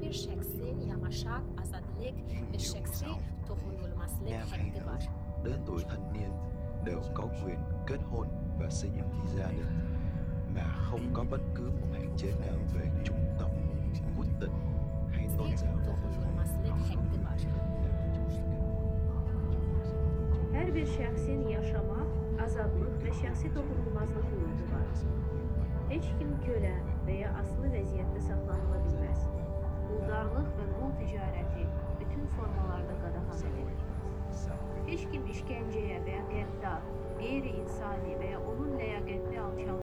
bir şəxsin yaşamaq, azadlıq və şəxsi toxunulmazlıq nam hay haqqı nữ var. đến tuổi thanh niên đều có quyền kết hôn và xây dựng gia đình mà không có bất cứ một hạn chế nào về chủng tộc, quốc tịch hay tôn giáo. Toxunulmazlıq haqqı var. Hər bir şəxsin yaşamaq, azadlıq və şəxsi toxunulmazlıq hüququ var. Heç kim kölə və ya asılı vəziyyətdə saxlanıla bilməz. Quldarlıq və qul ticarəti bütün formalarda qadağan edilir. Heç kim işgəncəyə və ya qəddar, qeyri-insani və ya onun ləyaqətli alçaltılmasına